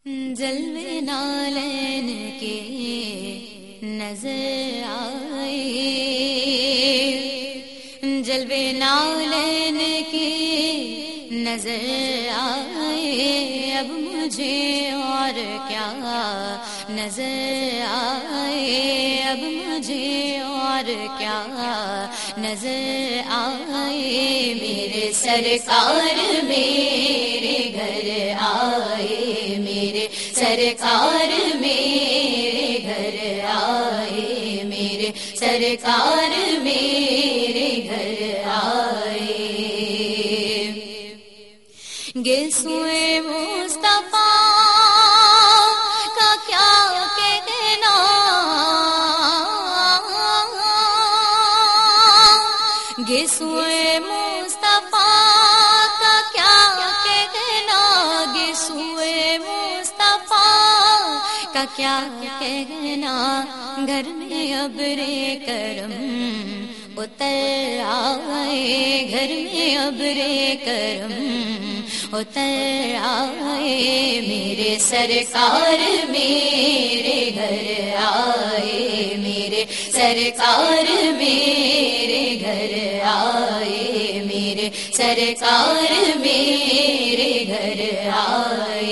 جلوے نالین کے نظر آئے، جلوے نالین کے نظر آئے، اب مجھے اور کیا نظر آئے، اب مجھے اور کیا نظر آئے، میرے سرکار میرے گھر آئے، میرے سرکار میرے گھر آئے، میرے سرکار میرے گھر آئے، گیسوئے مصطفیٰ کا کیا کہنا، گیسوئے مصطفیٰ کا کیا کہنا، گیسوئے مصطفیٰ کا کیا کہنا، گھر میں ابر کرم اتر آئے، گھر میں ابر کرم اتر آئے، میرے سرکار میرے گھر آئے، میرے سرکار میرے گھر آئے، میرے سرکار میرے گھر آئے،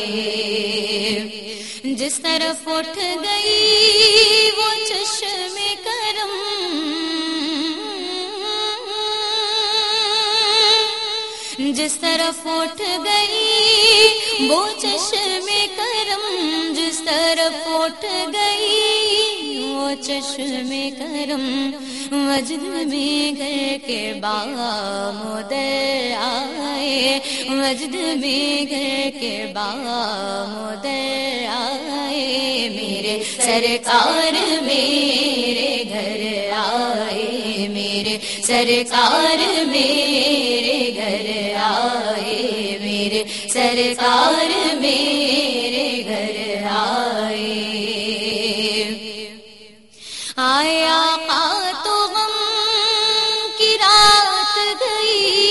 جس طرف اٹھ گئی وہ چشم کرم، جس طرف اٹھ گئی وہ چشم کرم، جس طرف اٹھ گئی وہ چشم کرم، وجد میں گھر کے بامداد آئے، وجد میں گھر کے بامداد آئے، میرے سرکار میرے گھر آئے، میرے سرکار میرے گھر آئے، میرے سرکار میرے گھر آئے، آئے آقا تو غم کی رات گئی،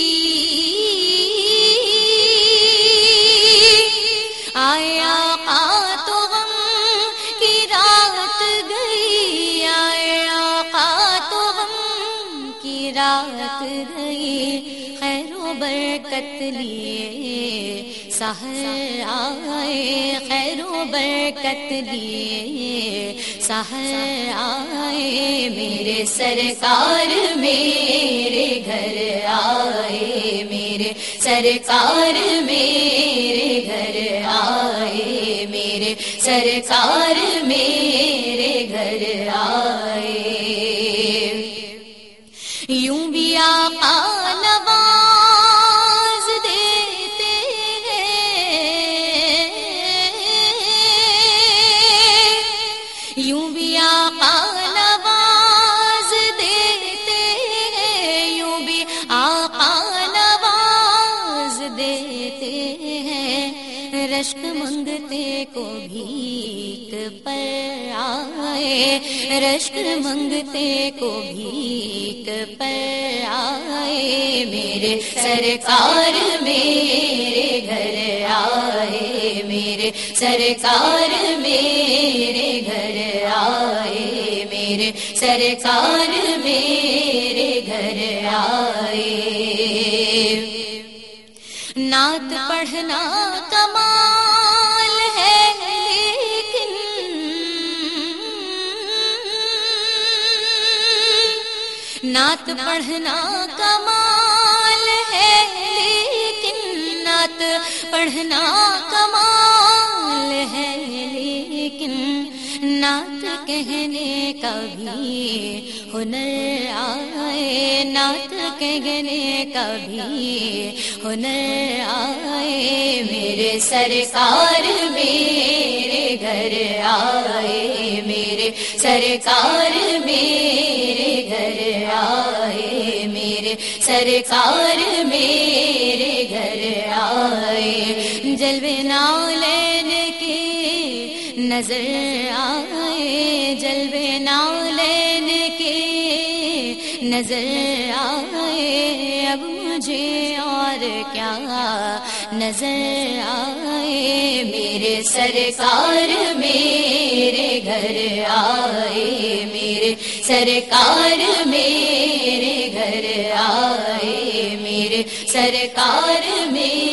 آئے آقا تو غم کی رات گئی، آئے آقا تو غم کی رات گئی، خیر و برکت لیے سحر آئے، خیر و برکت لیے سحر آئے، میرے سرکار میرے گھر آئے، میرے سرکار میرے گھر آئے، میرے سرکار میرے گھر آئے، یوں بھی آقا نواز دیتے ہیں، یوں بھی آقا نواز دیتے ہیں، یوں بھی آقا نواز دیتے ہیں، رشک منگتے کو بھیک پر آئے، رشک منگتے کو بھیک پر آئے، میرے سرکار میرے گھر آئے، میرے سرکار میرے گھر آئے، میرے سرکار میرے گھر آئے، نعت پڑھنا کمال ہے لیکن نعت پڑھنا کمال ہے لیکن نعت پڑھنا کمال ہے لیکن نعت کہنے کا بھی ہنر آئے، نعت کہنے کا بھی ہنر آئے، میرے سرکار میرے گھر آئے، میرے سرکار میرے گھر آئے، میرے سرکار میرے گھر آئے، جلوے نالین کے نظر آئے، جلوے نالین کے نظر آئے، اب مجھے اور کیا نظر آئے، میرے سرکار میرے گھر آئے، میرے سرکار میرے گھر آئے، میرے سرکار میرے